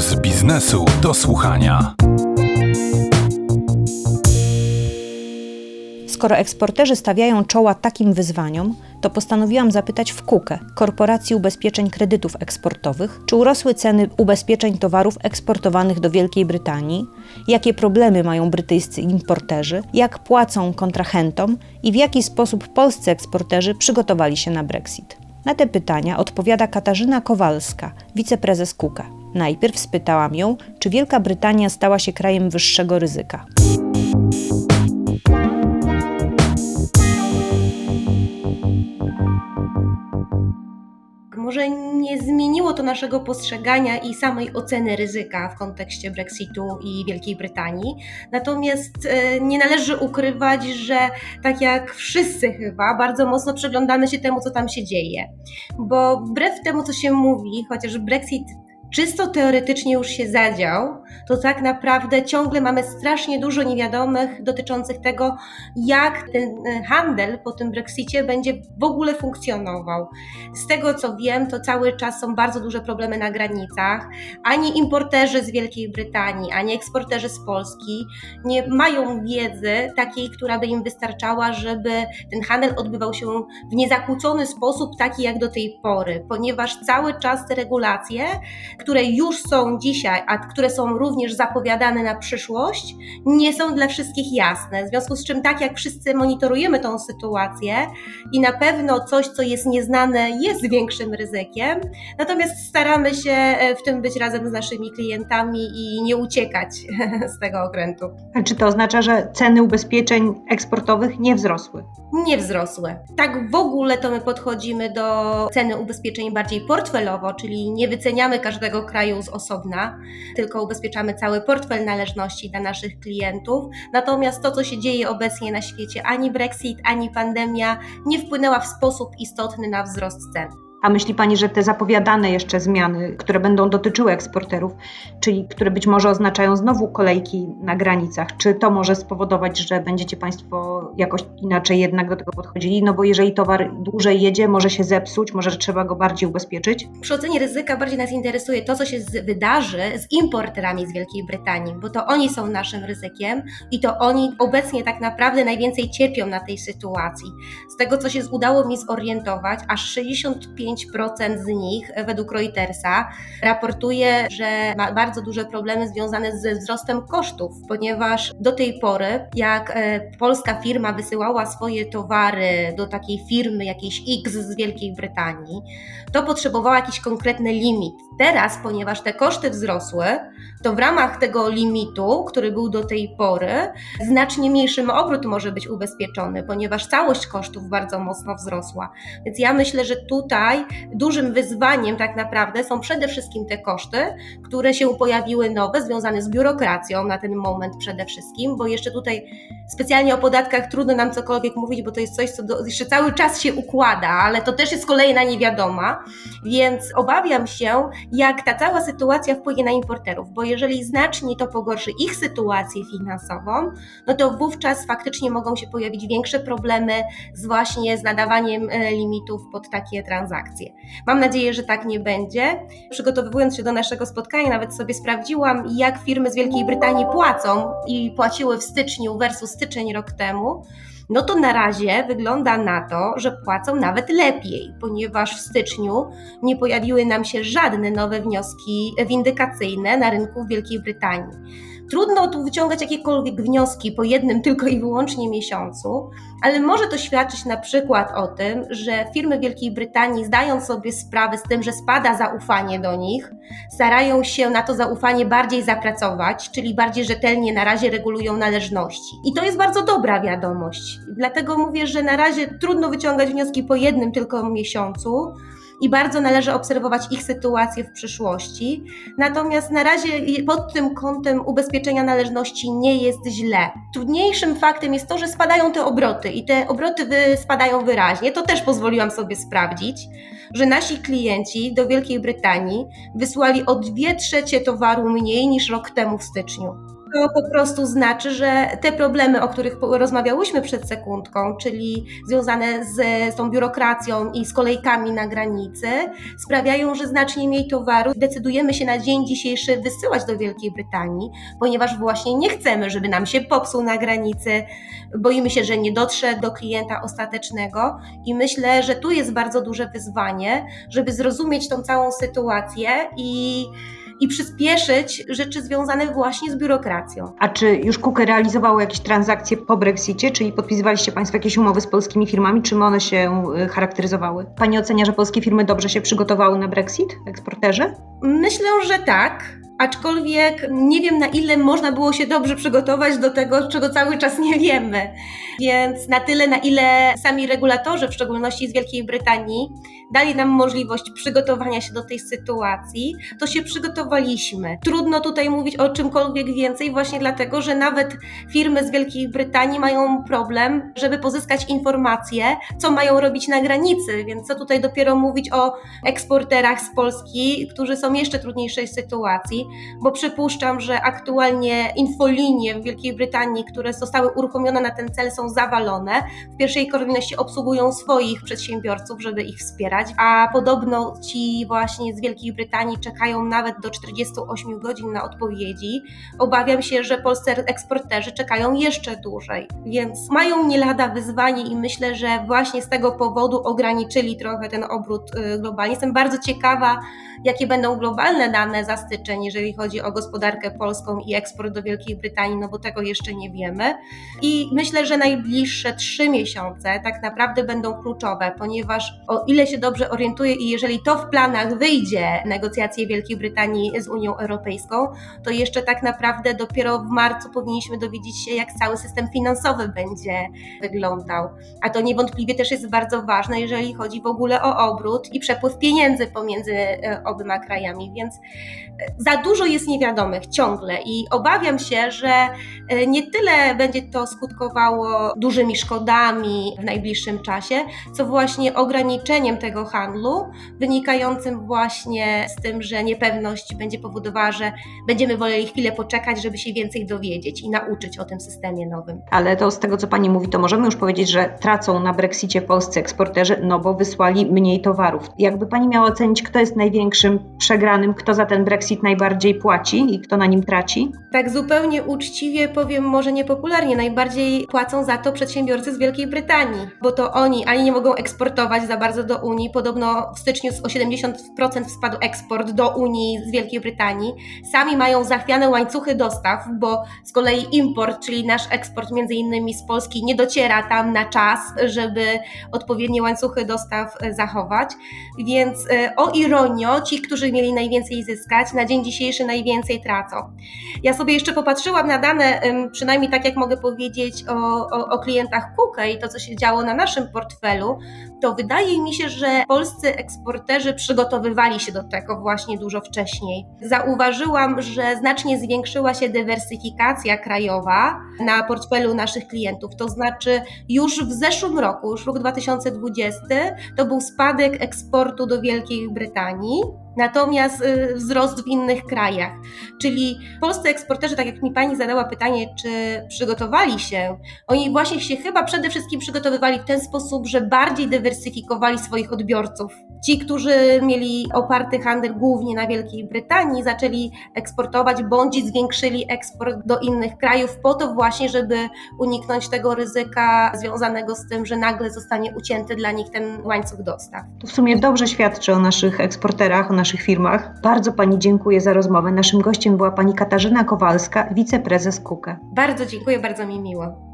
z biznesu do słuchania. Skoro eksporterzy stawiają czoła takim wyzwaniom, to postanowiłam zapytać w KUKE, Korporacji Ubezpieczeń Kredytów Eksportowych, czy urosły ceny ubezpieczeń towarów eksportowanych do Wielkiej Brytanii, jakie problemy mają brytyjscy importerzy, jak płacą kontrahentom i w jaki sposób polscy eksporterzy przygotowali się na Brexit. Na te pytania odpowiada Katarzyna Kowalska, wiceprezes KUKE. Najpierw spytałam ją, czy Wielka Brytania stała się krajem wyższego ryzyka. Może nie zmieniło to naszego postrzegania i samej oceny ryzyka w kontekście Brexitu i Wielkiej Brytanii. Natomiast nie należy ukrywać, że tak jak wszyscy chyba, bardzo mocno przyglądamy się temu, co tam się dzieje. Bo wbrew temu, co się mówi, chociaż Brexit czysto teoretycznie już się zadział, to tak naprawdę ciągle mamy strasznie dużo niewiadomych dotyczących tego, jak ten handel po tym Brexicie będzie w ogóle funkcjonował. Z tego co wiem, to cały czas są bardzo duże problemy na granicach. Ani importerzy z Wielkiej Brytanii, ani eksporterzy z Polski nie mają wiedzy takiej, która by im wystarczała, żeby ten handel odbywał się w niezakłócony sposób, taki jak do tej pory, ponieważ cały czas te regulacje, które już są dzisiaj, a które są również zapowiadane na przyszłość, nie są dla wszystkich jasne. W związku z czym, tak jak wszyscy monitorujemy tą sytuację i na pewno coś, co jest nieznane, jest większym ryzykiem, natomiast staramy się w tym być razem z naszymi klientami i nie uciekać z tego okrętu. A czy to oznacza, że ceny ubezpieczeń eksportowych nie wzrosły? Nie wzrosły. Tak w ogóle to my podchodzimy do ceny ubezpieczeń bardziej portfelowo, czyli nie wyceniamy każdego kraju z osobna, tylko ubezpieczamy cały portfel należności dla naszych klientów. Natomiast to, co się dzieje obecnie na świecie, ani Brexit, ani pandemia nie wpłynęła w sposób istotny na wzrost cen. A myśli Pani, że te zapowiadane jeszcze zmiany, które będą dotyczyły eksporterów, czyli które być może oznaczają znowu kolejki na granicach, czy to może spowodować, że będziecie Państwo jakoś inaczej jednak do tego podchodzili? No bo jeżeli towar dłużej jedzie, może się zepsuć, może trzeba go bardziej ubezpieczyć? Przy ocenie ryzyka bardziej nas interesuje to, co się wydarzy z importerami z Wielkiej Brytanii, bo to oni są naszym ryzykiem i to oni obecnie tak naprawdę najwięcej cierpią na tej sytuacji. Z tego, co się udało mi zorientować, aż 65% z nich według Reutersa raportuje, że ma bardzo duże problemy związane ze wzrostem kosztów, ponieważ do tej pory, jak polska firma wysyłała swoje towary do takiej firmy jakiejś X z Wielkiej Brytanii, to potrzebowała jakiś konkretny limit. Teraz, ponieważ te koszty wzrosły, to w ramach tego limitu, który był do tej pory, znacznie mniejszy obrót może być ubezpieczony, ponieważ całość kosztów bardzo mocno wzrosła. Więc ja myślę, że tutaj dużym wyzwaniem tak naprawdę są przede wszystkim te koszty, które się pojawiły nowe, związane z biurokracją na ten moment przede wszystkim, bo jeszcze tutaj specjalnie o podatkach trudno nam cokolwiek mówić, bo to jest coś, co jeszcze cały czas się układa, ale to też jest kolejna niewiadoma, więc obawiam się, jak ta cała sytuacja wpłynie na importerów, bo jeżeli znacznie to pogorszy ich sytuację finansową, no to wówczas faktycznie mogą się pojawić większe problemy właśnie z nadawaniem limitów pod takie transakcje. Mam nadzieję, że tak nie będzie. Przygotowując się do naszego spotkania, nawet sobie sprawdziłam, jak firmy z Wielkiej Brytanii płacą i płaciły w styczniu versus styczeń rok temu. No to na razie wygląda na to, że płacą nawet lepiej, ponieważ w styczniu nie pojawiły nam się żadne nowe wnioski windykacyjne na rynku w Wielkiej Brytanii. Trudno tu wyciągać jakiekolwiek wnioski po jednym tylko i wyłącznie miesiącu, ale może to świadczyć na przykład o tym, że firmy Wielkiej Brytanii, zdając sobie sprawę z tym, że spada zaufanie do nich, starają się na to zaufanie bardziej zapracować, czyli bardziej rzetelnie na razie regulują należności. I to jest bardzo dobra wiadomość. Dlatego mówię, że na razie trudno wyciągać wnioski po jednym tylko miesiącu, i bardzo należy obserwować ich sytuację w przyszłości. Natomiast na razie pod tym kątem ubezpieczenia należności nie jest źle. Trudniejszym faktem jest to, że spadają te obroty i te obroty spadają wyraźnie. To też pozwoliłam sobie sprawdzić, że nasi klienci do Wielkiej Brytanii wysłali o 2/3 towaru mniej niż rok temu w styczniu. To po prostu znaczy, że te problemy, o których rozmawiałyśmy przed sekundką, czyli związane z tą biurokracją i z kolejkami na granicy, sprawiają, że znacznie mniej towarów decydujemy się na dzień dzisiejszy wysyłać do Wielkiej Brytanii, ponieważ właśnie nie chcemy, żeby nam się popsuł na granicy, boimy się, że nie dotrze do klienta ostatecznego i myślę, że tu jest bardzo duże wyzwanie, żeby zrozumieć tą całą sytuację i przyspieszyć rzeczy związane właśnie z biurokracją. A czy już KUKE realizowało jakieś transakcje po Brexicie, czyli podpisywaliście Państwo jakieś umowy z polskimi firmami, czym one się charakteryzowały? Pani ocenia, że polskie firmy dobrze się przygotowały na Brexit, eksporterzy? Myślę, że tak. Aczkolwiek nie wiem, na ile można było się dobrze przygotować do tego, czego cały czas nie wiemy. Więc na tyle, na ile sami regulatorzy, w szczególności z Wielkiej Brytanii, dali nam możliwość przygotowania się do tej sytuacji, to się przygotowaliśmy. Trudno tutaj mówić o czymkolwiek więcej, właśnie dlatego, że nawet firmy z Wielkiej Brytanii mają problem, żeby pozyskać informacje, co mają robić na granicy, więc co tutaj dopiero mówić o eksporterach z Polski, którzy są w jeszcze trudniejszej sytuacji, bo przypuszczam, że aktualnie infolinie w Wielkiej Brytanii, które zostały uruchomione na ten cel, są zawalone. W pierwszej kolejności obsługują swoich przedsiębiorców, żeby ich wspierać, a podobno ci właśnie z Wielkiej Brytanii czekają nawet do 48 godzin na odpowiedzi. Obawiam się, że polscy eksporterzy czekają jeszcze dłużej, więc mają nie lada wyzwanie i myślę, że właśnie z tego powodu ograniczyli trochę ten obrót globalnie. Jestem bardzo ciekawa, jakie będą globalne dane za styczeń, jeżeli chodzi o gospodarkę polską i eksport do Wielkiej Brytanii, no bo tego jeszcze nie wiemy. I myślę, że najbliższe 3 miesiące tak naprawdę będą kluczowe, ponieważ o ile się dobrze orientuję i jeżeli to w planach wyjdzie, negocjacje Wielkiej Brytanii z Unią Europejską, to jeszcze tak naprawdę dopiero w marcu powinniśmy dowiedzieć się, jak cały system finansowy będzie wyglądał. A to niewątpliwie też jest bardzo ważne, jeżeli chodzi w ogóle o obrót i przepływ pieniędzy pomiędzy obyma krajami, więc za dużo jest niewiadomych ciągle i obawiam się, że nie tyle będzie to skutkowało dużymi szkodami w najbliższym czasie, co właśnie ograniczeniem tego handlu, wynikającym właśnie z tym, że niepewność będzie powodowała, że będziemy woleli chwilę poczekać, żeby się więcej dowiedzieć i nauczyć o tym systemie nowym. Ale to z tego, co Pani mówi, to możemy już powiedzieć, że tracą na Brexicie polscy eksporterzy, no bo wysłali mniej towarów. Jakby Pani miała ocenić, kto jest największym przegranym, kto za ten Brexit najbardziej płaci i kto na nim traci? Tak zupełnie uczciwie powiem, może niepopularnie, najbardziej płacą za to przedsiębiorcy z Wielkiej Brytanii, bo to oni ani nie mogą eksportować za bardzo do Unii, podobno w styczniu o 70% spadł eksport do Unii z Wielkiej Brytanii, sami mają zachwiane łańcuchy dostaw, bo z kolei import, czyli nasz eksport między innymi z Polski nie dociera tam na czas, żeby odpowiednie łańcuchy dostaw zachować, więc o ironio, ci, którzy mieli najwięcej zyskać, na dzień dzisiejszy najwięcej tracą. Ja sobie jeszcze popatrzyłam na dane, przynajmniej tak jak mogę powiedzieć o klientach KUKE i to, co się działo na naszym portfelu, to wydaje mi się, że polscy eksporterzy przygotowywali się do tego właśnie dużo wcześniej. Zauważyłam, że znacznie zwiększyła się dywersyfikacja krajowa na portfelu naszych klientów, to znaczy już w zeszłym roku, już rok 2020, to był spadek eksportu do Wielkiej Brytanii, natomiast wzrost w innych krajach. Czyli polscy eksporterzy, tak jak mi Pani zadała pytanie, czy przygotowali się, oni właśnie się chyba przede wszystkim przygotowywali w ten sposób, że bardziej dywersyfikowali swoich odbiorców. Ci, którzy mieli oparty handel głównie na Wielkiej Brytanii, zaczęli eksportować bądź zwiększyli eksport do innych krajów po to właśnie, żeby uniknąć tego ryzyka związanego z tym, że nagle zostanie ucięty dla nich ten łańcuch dostaw. To w sumie dobrze świadczy o naszych eksporterach, o naszych firmach. Bardzo Pani dziękuję za rozmowę. Naszym gościem była Pani Katarzyna Kowalska, wiceprezes KUKE. Bardzo dziękuję, bardzo mi miło.